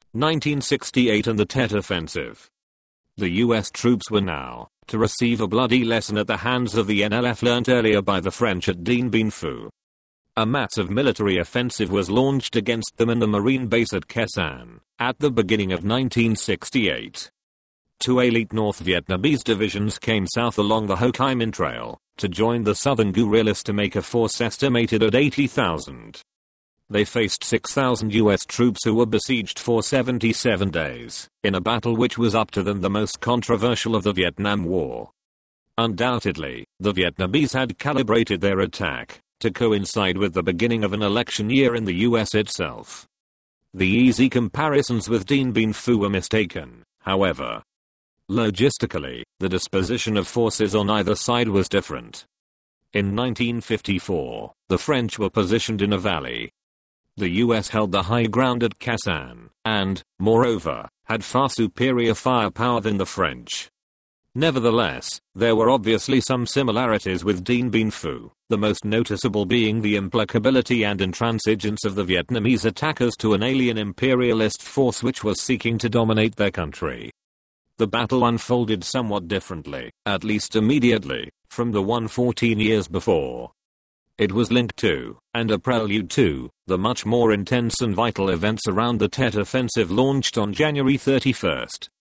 1968 and the Tet Offensive. The US troops were now to receive a bloody lesson at the hands of the NLF learnt earlier by the French at Dien Bien Phu. A massive military offensive was launched against them in the Marine base at Khe Sanh at the beginning of 1968. Two elite North Vietnamese divisions came south along the Ho Chi Minh Trail to join the southern guerrillas to make a force estimated at 80,000. They faced 6,000 US troops who were besieged for 77 days, in a battle which was up to then the most controversial of the Vietnam War. Undoubtedly, the Vietnamese had calibrated their attack to coincide with the beginning of an election year in the US itself. The easy comparisons with Dien Bien Phu were mistaken, however. Logistically, the disposition of forces on either side was different. In 1954, the French were positioned in a valley. The US held the high ground at Khe Sanh, and, moreover, had far superior firepower than the French. Nevertheless, there were obviously some similarities with Dien Bien Phu, the most noticeable being the implacability and intransigence of the Vietnamese attackers to an alien imperialist force which was seeking to dominate their country. The battle unfolded somewhat differently, at least immediately, from the one 14 years before. It was linked to, and a prelude to, the much more intense and vital events around the Tet Offensive launched on January 31,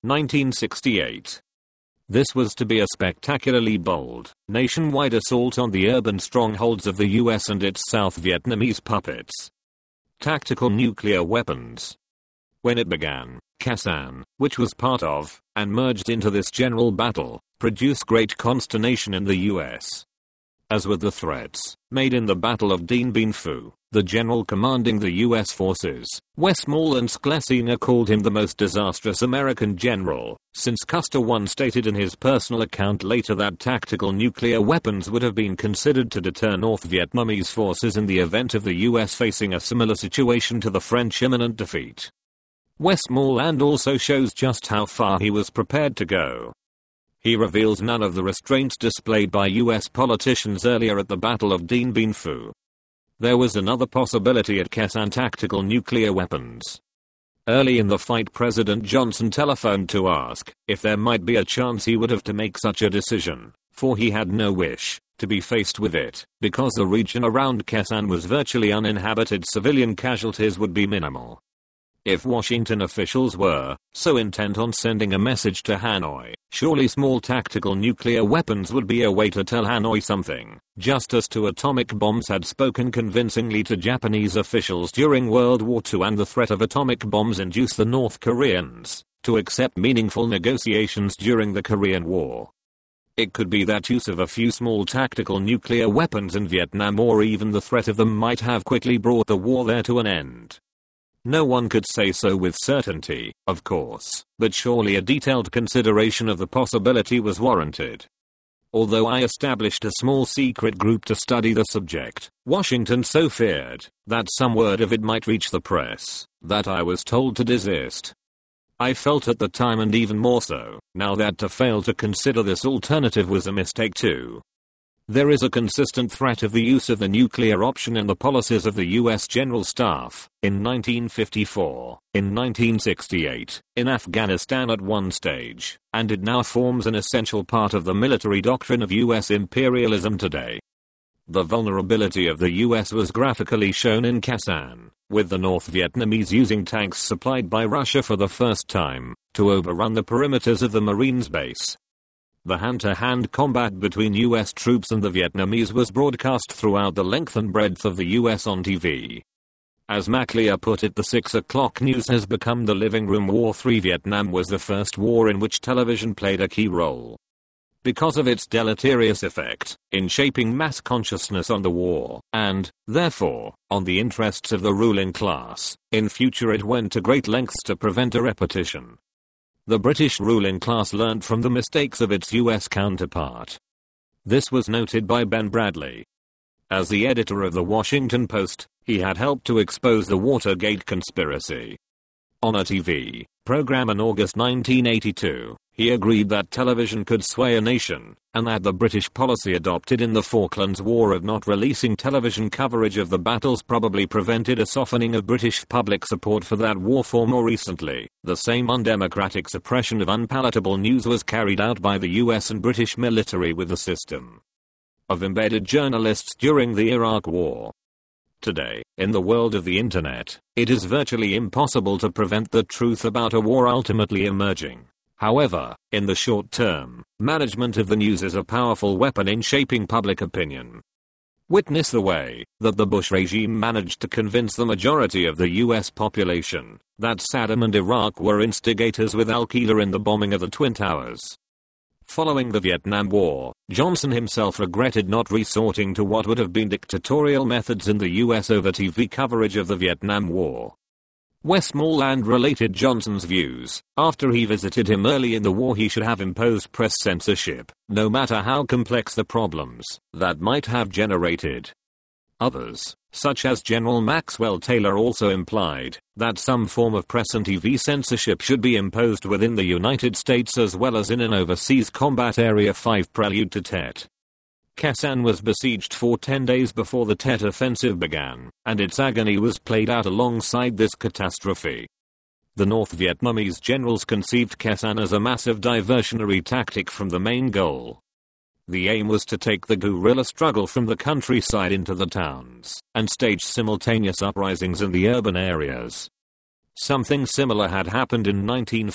1968. This was to be a spectacularly bold, nationwide assault on the urban strongholds of the US and its South Vietnamese puppets. Tactical nuclear weapons. When it began, Khe Sanh, which was part of, and merged into this general battle, produced great consternation in the US. As with the threats made in the Battle of Dien Bien Phu, the general commanding the US forces, Westmoreland Schlesinger, called him the most disastrous American general, since Custer once stated in his personal account later that tactical nuclear weapons would have been considered to deter North Vietnamese forces in the event of the US facing a similar situation to the French imminent defeat. Westmoreland also shows just how far he was prepared to go. He reveals none of the restraints displayed by US politicians earlier at the Battle of Dien Bien Phu. There was another possibility at Khe Sanh: tactical nuclear weapons. Early in the fight, President Johnson telephoned to ask if there might be a chance he would have to make such a decision, for he had no wish to be faced with it, because the region around Khe Sanh was virtually uninhabited. Civilian casualties would be minimal. If Washington officials were so intent on sending a message to Hanoi, surely small tactical nuclear weapons would be a way to tell Hanoi something, just as two atomic bombs had spoken convincingly to Japanese officials during World War II, and the threat of atomic bombs induced the North Koreans to accept meaningful negotiations during the Korean War. It could be that use of a few small tactical nuclear weapons in Vietnam, or even the threat of them, might have quickly brought the war there to an end. No one could say so with certainty, of course, but surely a detailed consideration of the possibility was warranted. Although I established a small secret group to study the subject, Washington so feared that some word of it might reach the press that I was told to desist. I felt at the time, and even more so now, that to fail to consider this alternative was a mistake too. There is a consistent threat of the use of the nuclear option in the policies of the US General Staff, in 1954, in 1968, in Afghanistan at one stage, and it now forms an essential part of the military doctrine of US imperialism today. The vulnerability of the US was graphically shown in Khe Sanh, with the North Vietnamese using tanks supplied by Russia for the first time to overrun the perimeters of the Marines base. The hand-to-hand combat between US troops and the Vietnamese was broadcast throughout the length and breadth of the US on TV. As MacLear put it, the 6 o'clock news has become the living room war. Vietnam was the first war in which television played a key role. Because of its deleterious effect in shaping mass consciousness on the war, and, therefore, on the interests of the ruling class, in future it went to great lengths to prevent a repetition. The British ruling class learned from the mistakes of its US counterpart. This was noted by Ben Bradley. As the editor of the Washington Post, he had helped to expose the Watergate conspiracy. On a TV program in August 1982, he agreed that television could sway a nation, and that the British policy adopted in the Falklands War of not releasing television coverage of the battles probably prevented a softening of British public support for that war. For more recently, the same undemocratic suppression of unpalatable news was carried out by the US and British military with the system of embedded journalists during the Iraq War. Today, in the world of the internet, it is virtually impossible to prevent the truth about a war ultimately emerging. However, in the short term, management of the news is a powerful weapon in shaping public opinion. Witness the way that the Bush regime managed to convince the majority of the US population that Saddam and Iraq were instigators with Al-Qaeda in the bombing of the Twin Towers. Following the Vietnam War, Johnson himself regretted not resorting to what would have been dictatorial methods in the US over TV coverage of the Vietnam War. Westmoreland related Johnson's views. After he visited him early in the war, he should have imposed press censorship, no matter how complex the problems that might have generated. Others, such as General Maxwell Taylor, also implied that some form of press and TV censorship should be imposed within the United States as well as in an overseas combat area. 5 Prelude to Tet. Khe Sanh was besieged for 10 days before the Tet offensive began, and its agony was played out alongside this catastrophe. The North Vietnamese generals conceived Khe Sanh as a massive diversionary tactic from the main goal. The aim was to take the guerrilla struggle from the countryside into the towns, and stage simultaneous uprisings in the urban areas. Something similar had happened in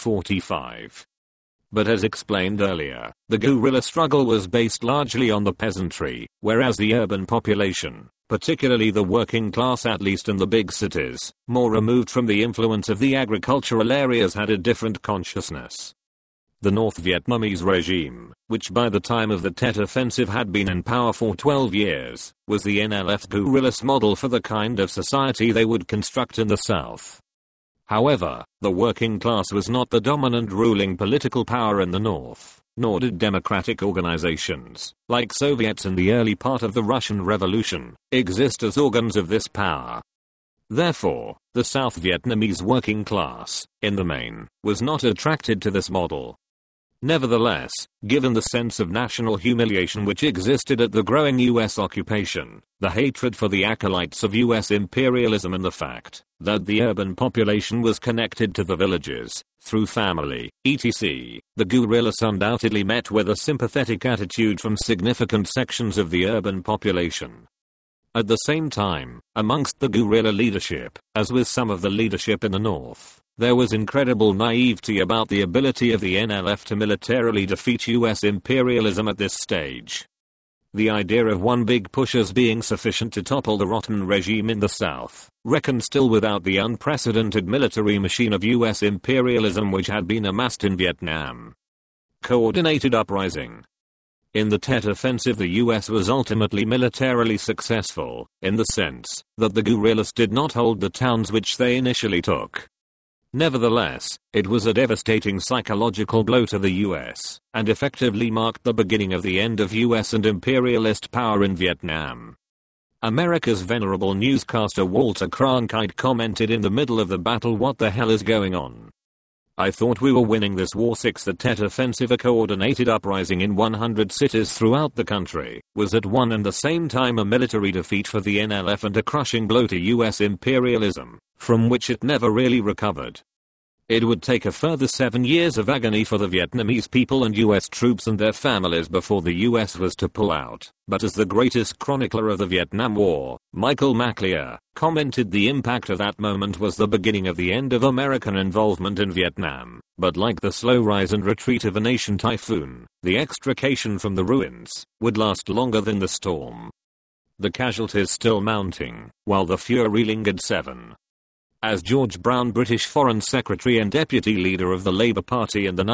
1945. But as explained earlier, the guerrilla struggle was based largely on the peasantry, whereas the urban population, particularly the working class at least in the big cities, more removed from the influence of the agricultural areas, had a different consciousness. The North Vietnamese regime, which by the time of the Tet Offensive had been in power for 12 years, was the NLF's guerrillas model for the kind of society they would construct in the South. However, the working class was not the dominant ruling political power in the North, nor did democratic organizations, like Soviets in the early part of the Russian Revolution, exist as organs of this power. Therefore, the South Vietnamese working class, in the main, was not attracted to this model. Nevertheless, given the sense of national humiliation which existed at the growing US occupation, the hatred for the acolytes of US imperialism, and the fact that the urban population was connected to the villages, through family, etc., the guerrillas undoubtedly met with a sympathetic attitude from significant sections of the urban population. At the same time, amongst the guerrilla leadership, as with some of the leadership in the North, there was incredible naivety about the ability of the NLF to militarily defeat US imperialism at this stage. The idea of one big push as being sufficient to topple the rotten regime in the South, reckoned still without the unprecedented military machine of US imperialism which had been amassed in Vietnam. Coordinated uprising. In the Tet Offensive, the US was ultimately militarily successful, in the sense that the guerrillas did not hold the towns which they initially took. Nevertheless, it was a devastating psychological blow to the US, and effectively marked the beginning of the end of US and imperialist power in Vietnam. America's venerable newscaster Walter Cronkite commented in the middle of the battle, "What the hell is going on? I thought we were winning this war." 6 The Tet Offensive, a coordinated uprising in 100 cities throughout the country, was at one and the same time a military defeat for the NLF and a crushing blow to US imperialism, from which it never really recovered. It would take a further 7 years of agony for the Vietnamese people and US troops and their families before the US was to pull out, but as the greatest chronicler of the Vietnam War, Michael McLear, commented, the impact of that moment was the beginning of the end of American involvement in Vietnam, but like the slow rise and retreat of a nation typhoon, the extrication from the ruins would last longer than the storm. The casualties still mounting, while the fury lingered. 7. As George Brown, British Foreign Secretary and Deputy Leader of the Labour Party in the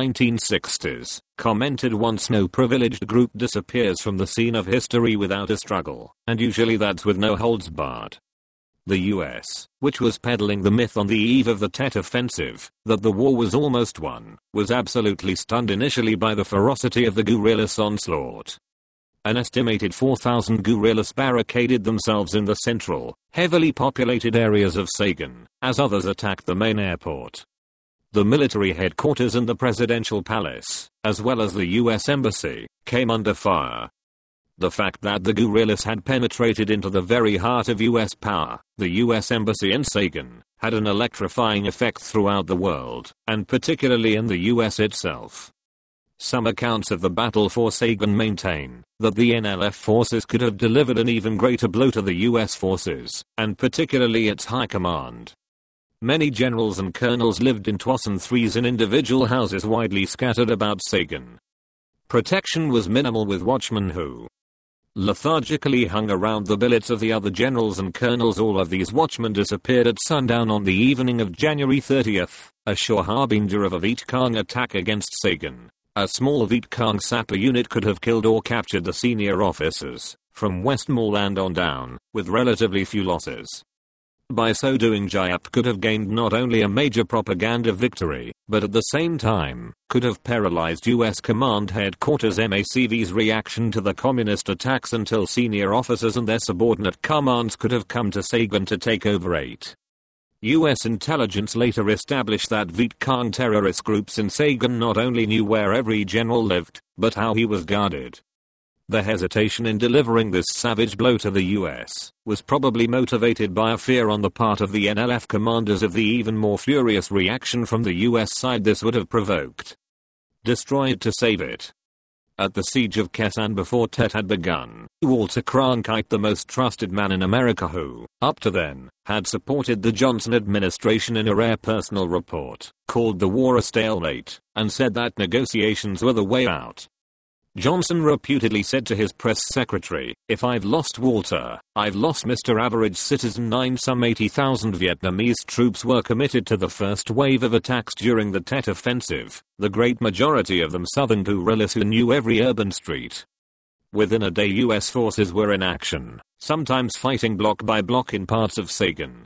1960s, commented, once no privileged group disappears from the scene of history without a struggle, and usually that's with no holds barred. The US, which was peddling the myth on the eve of the Tet Offensive, that the war was almost won, was absolutely stunned initially by the ferocity of the guerrillas' onslaught. an estimated 4,000 guerrillas barricaded themselves in the central, heavily populated areas of Saigon, as others attacked the main airport. The military headquarters and the presidential palace, as well as the US embassy, came under fire. The fact that the guerrillas had penetrated into the very heart of US power, the US embassy in Saigon, had an electrifying effect throughout the world, and particularly in the US itself. Some accounts of the battle for Saigon maintain that the NLF forces could have delivered an even greater blow to the US forces, and particularly its high command. Many generals and colonels lived in 2s and 3s in individual houses widely scattered about Saigon. Protection was minimal, with watchmen who lethargically hung around the billets of the other generals and colonels. All of these watchmen disappeared at sundown on the evening of January 30th, a sure harbinger of a Viet Cong attack against Saigon. A small Viet Cong sapper unit could have killed or captured the senior officers, from Westmoreland on down, with relatively few losses. By so doing, JIAP could have gained not only a major propaganda victory, but at the same time, could have paralyzed US Command Headquarters MACV's reaction to the communist attacks until senior officers and their subordinate commands could have come to Saigon to take over. US intelligence later established that Viet Cong terrorist groups in Saigon not only knew where every general lived, but how he was guarded. The hesitation in delivering this savage blow to the US was probably motivated by a fear on the part of the NLF commanders of the even more furious reaction from the US side this would have provoked. Destroy it to save it. At the siege of Khe Sanh, before Tet had begun, Walter Cronkite, the most trusted man in America who, up to then, had supported the Johnson administration, in a rare personal report, called the war a stalemate, and said that negotiations were the way out. Johnson reputedly said to his press secretary, "If I've lost Walter, I've lost Mr. Average Citizen." Some 80,000 Vietnamese troops were committed to the first wave of attacks during the Tet Offensive, the great majority of them Southern guerrillas who knew every urban street. Within a day, US forces were in action, sometimes fighting block by block in parts of Saigon.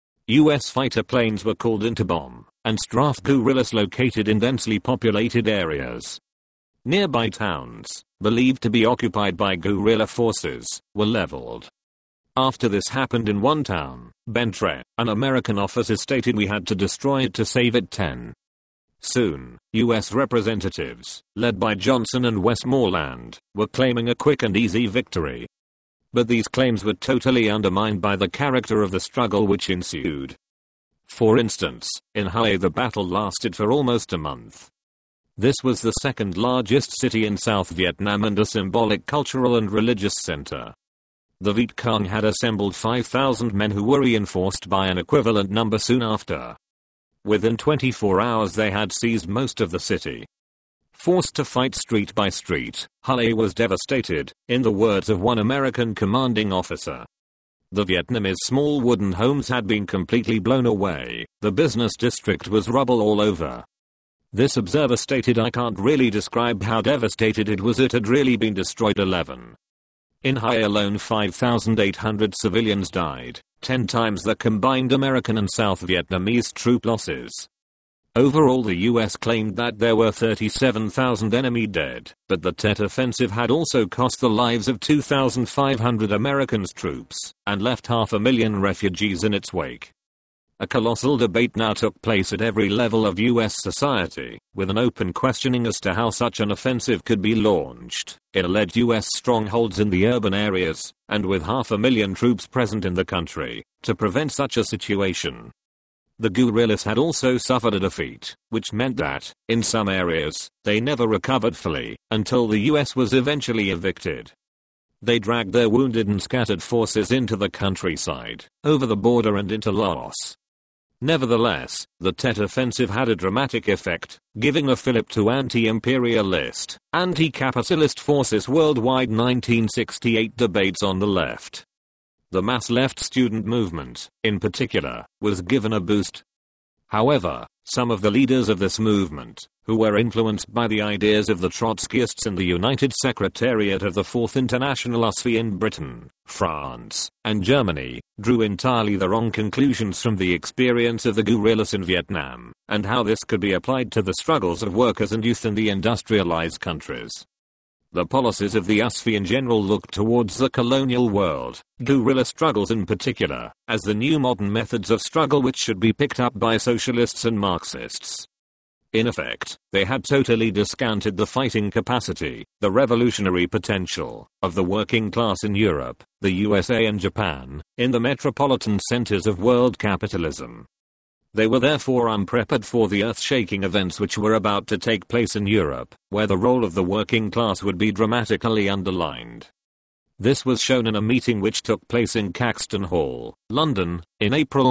US fighter planes were called in to bomb and strafe guerrillas located in densely populated areas. Nearby towns, believed to be occupied by guerrilla forces, were leveled. After this happened in one town, Ben Tre, an American officer stated, "We had to destroy it to save it." 10. Soon, US representatives, led by Johnson and Westmoreland, were claiming a quick and easy victory. But these claims were totally undermined by the character of the struggle which ensued. For instance, in Hue the battle lasted for almost a month. This was the second largest city in South Vietnam and a symbolic cultural and religious center. The Viet Cong had assembled 5,000 men who were reinforced by an equivalent number soon after. Within 24 hours they had seized most of the city. Forced to fight street by street, Hue was devastated, in the words of one American commanding officer. The Vietnamese small wooden homes had been completely blown away, the business district was rubble all over. This observer stated, "I can't really describe how devastated it was. It had really been destroyed." 11. In Hue alone 5,800 civilians died, 10 times the combined American and South Vietnamese troop losses. Overall, the US claimed that there were 37,000 enemy dead, but the Tet Offensive had also cost the lives of 2,500 American troops, and left 500,000 refugees in its wake. A colossal debate now took place at every level of US society, with an open questioning as to how such an offensive could be launched. It alleged US strongholds in the urban areas, and with 500,000 troops present in the country, to prevent such a situation. The guerrillas had also suffered a defeat, which meant that, in some areas, they never recovered fully, until the US was eventually evicted. They dragged their wounded and scattered forces into the countryside, over the border and into Laos. Nevertheless, the Tet Offensive had a dramatic effect, giving a fillip to anti-imperialist, anti-capitalist forces worldwide. 1968 debates on the left. The mass left student movement, in particular, was given a boost. However, some of the leaders of this movement, who were influenced by the ideas of the Trotskyists in the United Secretariat of the Fourth International USFI in Britain, France, and Germany, drew entirely the wrong conclusions from the experience of the guerrillas in Vietnam, and how this could be applied to the struggles of workers and youth in the industrialized countries. The policies of the USFI in general looked towards the colonial world, guerrilla struggles in particular, as the new modern methods of struggle which should be picked up by socialists and Marxists. In effect, they had totally discounted the fighting capacity, the revolutionary potential, of the working class in Europe, the USA and Japan, in the metropolitan centers of world capitalism. They were therefore unprepared for the earth-shaking events which were about to take place in Europe, where the role of the working class would be dramatically underlined. This was shown in a meeting which took place in Caxton Hall, London, in April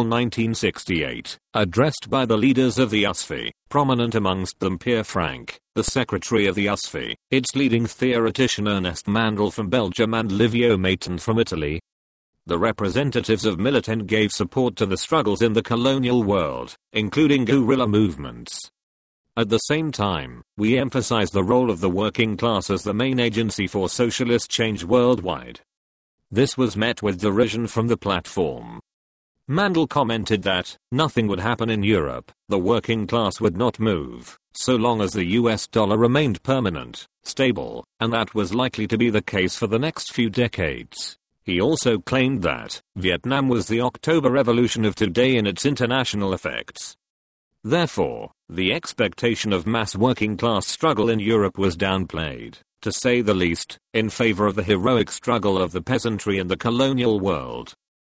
1968, addressed by the leaders of the USFI, prominent amongst them Pierre Frank, the secretary of the USFI, its leading theoretician Ernest Mandel from Belgium and Livio Maton from Italy. The representatives of Militant gave support to the struggles in the colonial world, including guerrilla movements. At the same time, we emphasize the role of the working class as the main agency for socialist change worldwide. This was met with derision from the platform. Mandel commented that nothing would happen in Europe, the working class would not move, so long as the US dollar remained permanent, stable, and that was likely to be the case for the next few decades. He also claimed that Vietnam was the October Revolution of today in its international effects. Therefore, the expectation of mass working class struggle in Europe was downplayed, to say the least, in favor of the heroic struggle of the peasantry in the colonial world.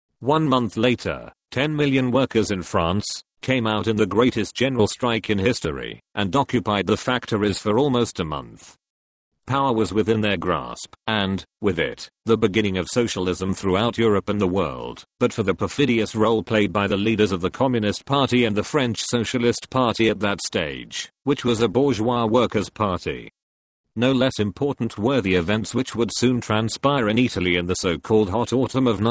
1 month later, 10 million workers in France came out in the greatest general strike in history and occupied the factories for almost a month. Power was within their grasp, and, with it, the beginning of socialism throughout Europe and the world, but for the perfidious role played by the leaders of the Communist Party and the French Socialist Party at that stage, which was a bourgeois workers' party. No less important were the events which would soon transpire in Italy in the so-called hot autumn of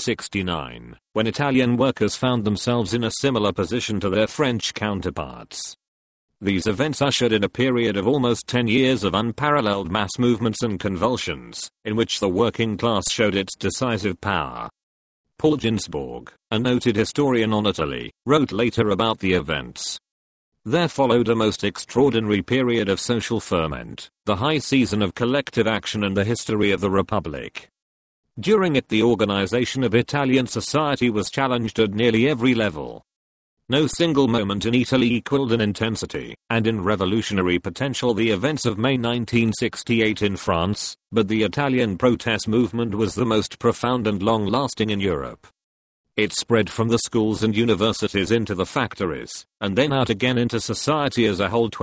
1969, when Italian workers found themselves in a similar position to their French counterparts. These events ushered in a period of almost 10 years of unparalleled mass movements and convulsions, in which the working class showed its decisive power. Paul Ginsburg, a noted historian on Italy, wrote later about the events. There followed a most extraordinary period of social ferment, the high season of collective action in the history of the Republic. During it, the organization of Italian society was challenged at nearly every level. No single moment in Italy equaled in intensity and in revolutionary potential the events of May 1968 in France, but the Italian protest movement was the most profound and long-lasting in Europe. It spread from the schools and universities into the factories, and then out again into society as a whole.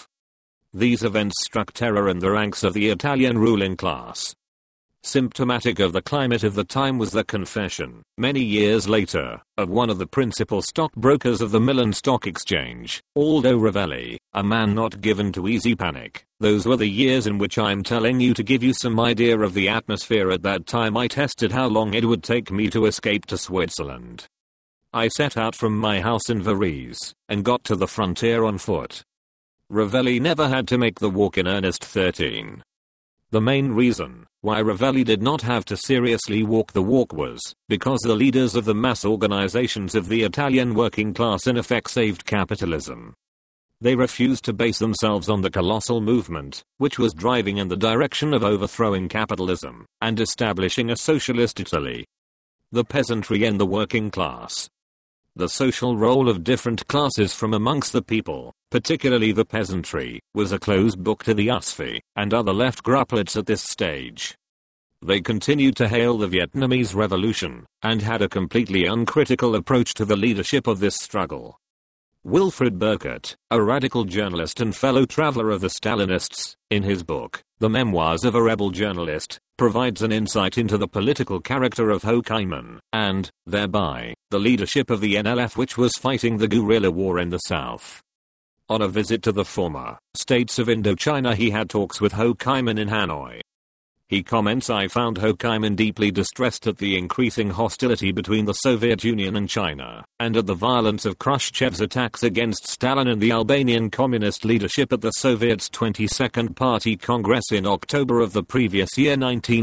These events struck terror in the ranks of the Italian ruling class. Symptomatic of the climate of the time was the confession, many years later, of one of the principal stockbrokers of the Milan Stock Exchange, Aldo Ravelli, a man not given to easy panic. Those were the years in which I'm telling you. To give you some idea of the atmosphere at that time, I tested how long it would take me to escape to Switzerland. I set out from my house in Varese, and got to the frontier on foot. Ravelli never had to make the walk in earnest. 13. The main reason why Ravelli did not have to seriously walk the walk was because the leaders of the mass organizations of the Italian working class in effect saved capitalism. They refused to base themselves on the colossal movement, which was driving in the direction of overthrowing capitalism and establishing a socialist Italy. The peasantry and the working class. The social role of different classes from amongst the people, particularly the peasantry, was a closed book to the USFI and other left gruppets at this stage. They continued to hail the Vietnamese Revolution and had a completely uncritical approach to the leadership of this struggle. Wilfred Burkert, a radical journalist and fellow traveler of the Stalinists, in his book, The Memoirs of a Rebel Journalist, provides an insight into the political character of Ho Chi Minh, and, thereby, the leadership of the NLF which was fighting the guerrilla war in the South. On a visit to the former states of Indochina, he had talks with Ho Chi Minh in Hanoi. He comments, I found Ho Chi Minh deeply distressed at the increasing hostility between the Soviet Union and China, and at the violence of Khrushchev's attacks against Stalin and the Albanian communist leadership at the Soviet's 22nd Party Congress in October of the previous year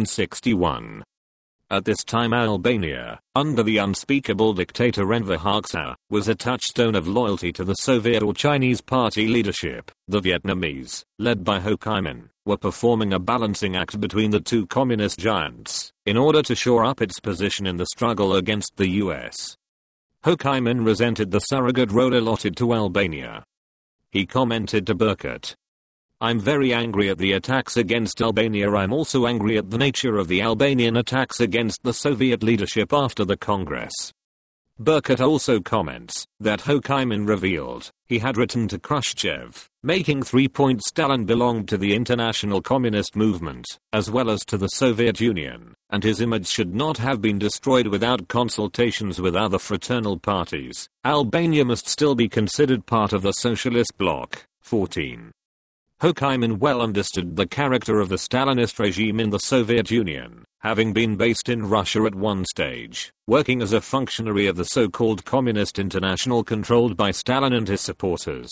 1961. At this time Albania, under the unspeakable dictator Enver Hoxha, was a touchstone of loyalty to the Soviet or Chinese party leadership. The Vietnamese, led by Ho Chi Minh, were performing a balancing act between the two communist giants in order to shore up its position in the struggle against the US. Ho Chi Minh resented the surrogate role allotted to Albania. He commented to Burkett, "I'm very angry at the attacks against Albania. I'm also angry at the nature of the Albanian attacks against the Soviet leadership after the Congress." Burkett also comments that Ho Chi Minh revealed he had written to Khrushchev, making 3 points: Stalin belonged to the international communist movement, as well as to the Soviet Union, and his image should not have been destroyed without consultations with other fraternal parties. Albania must still be considered part of the socialist bloc. 14. Ho Chi Minh well understood the character of the Stalinist regime in the Soviet Union, having been based in Russia at one stage, working as a functionary of the so-called Communist International controlled by Stalin and his supporters.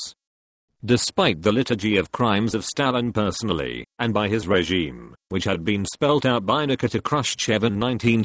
Despite the litany of crimes of Stalin personally, and by his regime, which had been spelt out by Nikita Khrushchev in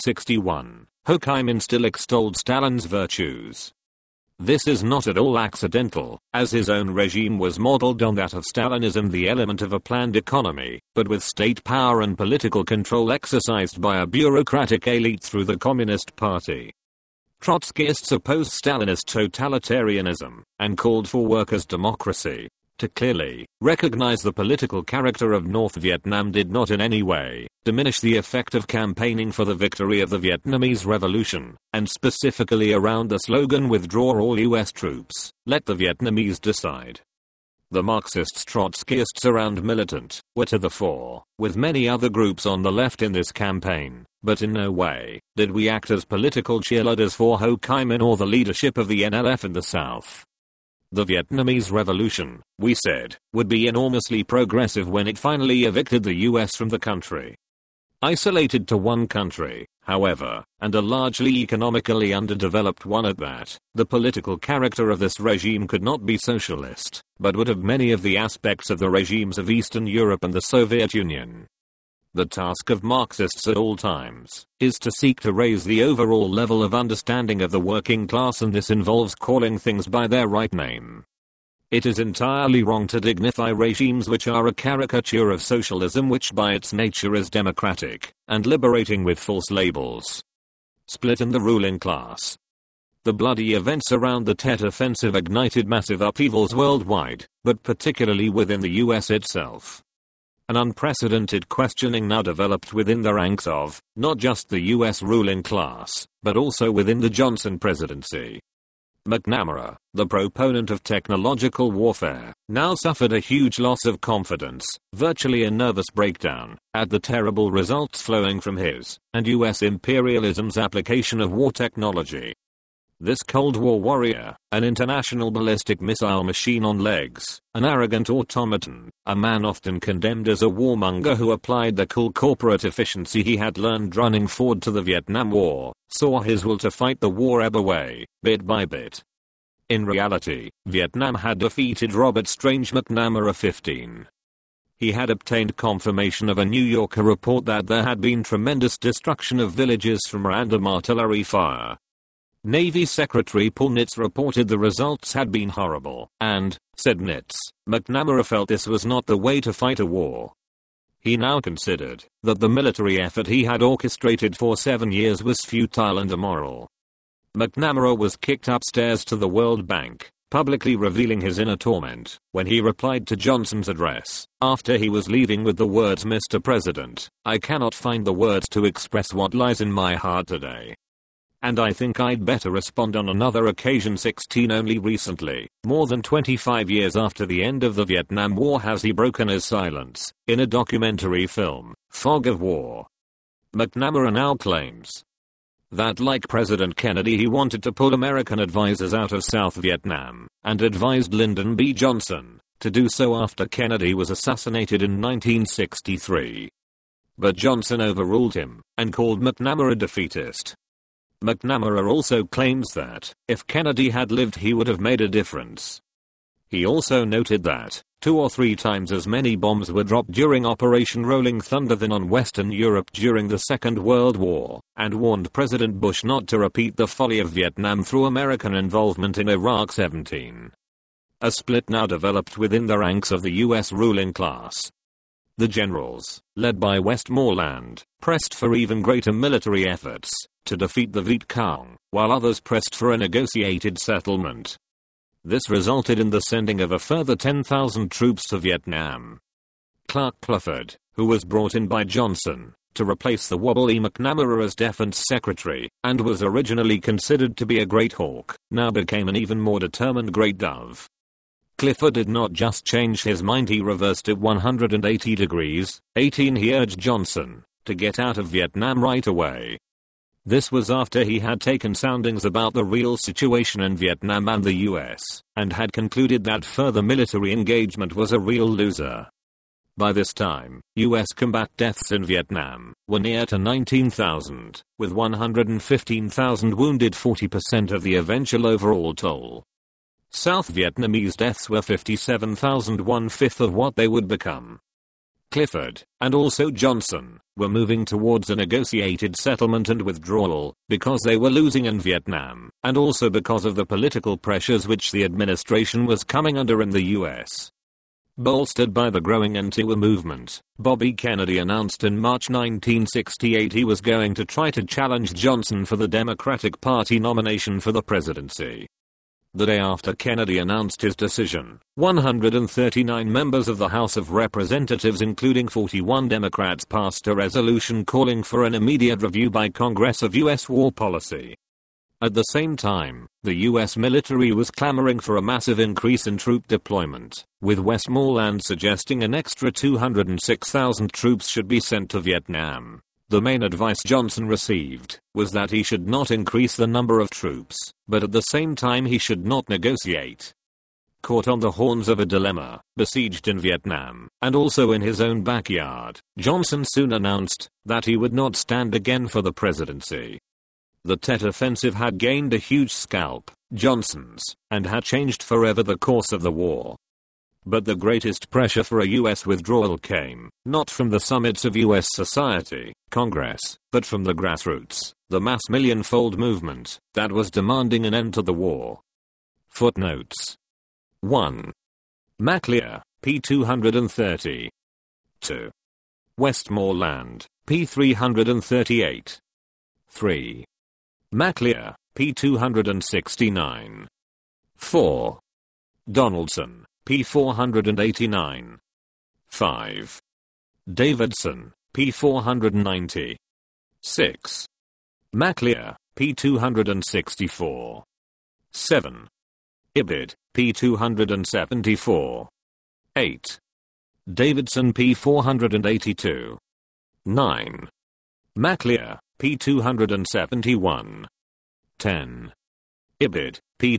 1961, Ho Chi Minh still extolled Stalin's virtues. This is not at all accidental, as his own regime was modeled on that of Stalinism, the element of a planned economy, but with state power and political control exercised by a bureaucratic elite through the Communist Party. Trotskyists opposed Stalinist totalitarianism, and called for workers' democracy. To clearly recognize the political character of North Vietnam did not in any way diminish the effect of campaigning for the victory of the Vietnamese Revolution, and specifically around the slogan "Withdraw all US troops, let the Vietnamese decide." The Marxists, Trotskyists and militant were to the fore, with many other groups on the left in this campaign, but in no way did we act as political cheerleaders for Ho Chi Minh or the leadership of the NLF in the South. The Vietnamese Revolution, we said, would be enormously progressive when it finally evicted the US from the country. Isolated to one country, however, and a largely economically underdeveloped one at that, the political character of this regime could not be socialist, but would have many of the aspects of the regimes of Eastern Europe and the Soviet Union. The task of Marxists at all times is to seek to raise the overall level of understanding of the working class, and this involves calling things by their right name. It is entirely wrong to dignify regimes which are a caricature of socialism, which by its nature is democratic and liberating, with false labels. Split in the ruling class. The bloody events around the Tet Offensive ignited massive upheavals worldwide, but particularly within the US itself. An unprecedented questioning now developed within the ranks of, not just the US ruling class, but also within the Johnson presidency. McNamara, the proponent of technological warfare, now suffered a huge loss of confidence, virtually a nervous breakdown, at the terrible results flowing from his and US imperialism's application of war technology. This Cold War warrior, an international ballistic missile machine on legs, an arrogant automaton, a man often condemned as a warmonger who applied the cool corporate efficiency he had learned running forward to the Vietnam War, saw his will to fight the war ebb away, bit by bit. In reality, Vietnam had defeated Robert Strange McNamara 15. He had obtained confirmation of a New Yorker report that there had been tremendous destruction of villages from random artillery fire. Navy Secretary Paul Nitz reported the results had been horrible, and, said Nitz, McNamara felt this was not the way to fight a war. He now considered that the military effort he had orchestrated for 7 years was futile and immoral. McNamara was kicked upstairs to the World Bank, publicly revealing his inner torment when he replied to Johnson's address, after he was leaving, with the words, "Mr. President, I cannot find the words to express what lies in my heart today. And I think I'd better respond on another occasion." 16. Only recently, more than 25 years after the end of the Vietnam War, has he broken his silence, in a documentary film, Fog of War. McNamara now claims that, like President Kennedy, he wanted to pull American advisors out of South Vietnam, and advised Lyndon B. Johnson to do so after Kennedy was assassinated in 1963. But Johnson overruled him, and called McNamara defeatist. McNamara also claims that, if Kennedy had lived, he would have made a difference. He also noted that 2 or 3 times as many bombs were dropped during Operation Rolling Thunder than on Western Europe during the Second World War, and warned President Bush not to repeat the folly of Vietnam through American involvement in Iraq. 17. A split now developed within the ranks of the US ruling class. The generals, led by Westmoreland, pressed for even greater military efforts to defeat the Viet Cong, while others pressed for a negotiated settlement. This resulted in the sending of a further 10,000 troops to Vietnam. Clark Clifford, who was brought in by Johnson to replace the Wobbly McNamara as Defense Secretary, and was originally considered to be a great hawk, now became an even more determined great dove. Clifford did not just change his mind, he reversed it 180 degrees. 18 He urged Johnson to get out of Vietnam right away. This was after he had taken soundings about the real situation in Vietnam and the US, and had concluded that further military engagement was a real loser. By this time, US combat deaths in Vietnam were near to 19,000, with 115,000 wounded, 40% of the eventual overall toll. South Vietnamese deaths were 57,000, 1/5 of what they would become. Clifford, and also Johnson, were moving towards a negotiated settlement and withdrawal, because they were losing in Vietnam, and also because of the political pressures which the administration was coming under in the US. Bolstered by the growing anti-war movement, Bobby Kennedy announced in March 1968 he was going to try to challenge Johnson for the Democratic Party nomination for the presidency. The day after Kennedy announced his decision, 139 members of the House of Representatives, including 41 Democrats, passed a resolution calling for an immediate review by Congress of U.S. war policy. At the same time, the U.S. military was clamoring for a massive increase in troop deployment, with Westmoreland suggesting an extra 206,000 troops should be sent to Vietnam. The main advice Johnson received was that he should not increase the number of troops, but at the same time he should not negotiate. Caught on the horns of a dilemma, besieged in Vietnam, and also in his own backyard, Johnson soon announced that he would not stand again for the presidency. The Tet Offensive had gained a huge scalp, Johnson's, and had changed forever the course of the war. But the greatest pressure for a U.S. withdrawal came, not from the summits of U.S. society, Congress, but from the grassroots, the mass million-fold movement that was demanding an end to the war. Footnotes. 1. McLear, p. 230. 2. Westmoreland, p. 338. 3. McLear, p. 269. 4. Donaldson, p. 489. 5. Davidson, p. 490. 6. McLear, p. 264. 7. Ibid, p. 274. 8. Davidson, p. 482. 9. McLear, p. 271. 10. Ibid, p.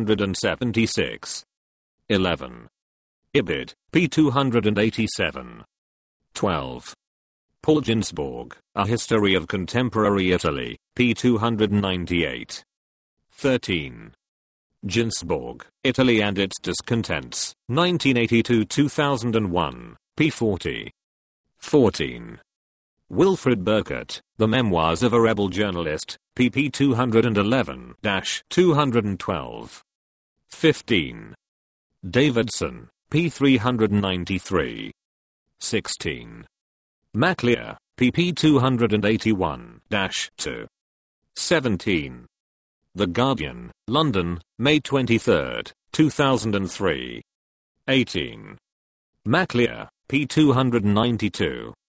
276. 11. Ibid, p. 287. 12. Paul Ginsborg, A History of Contemporary Italy, p. 298. 13. Ginsborg, Italy and Its Discontents, 1982-2001, p. 40. 14. Wilfred Burkert, The Memoirs of a Rebel Journalist, pp. 211-212. 15. Davidson, p. 393. 16. McLear, pp. 281-2. 17. The Guardian, London, May 23, 2003. 18. McLear, p. 292.